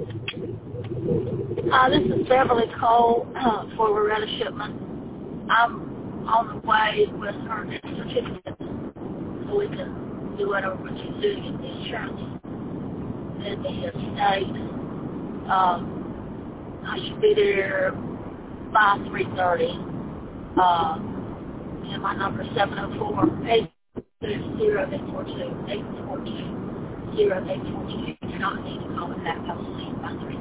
This is Beverly Cole for Loretta Shipman. I'm on the way with her death certificate so we can do whatever we can do to get the insurance and the estate. I should be there by 3:30. And my number is 704-840-842. 842-0842. You do not need to call me back. I will see you by 3:30.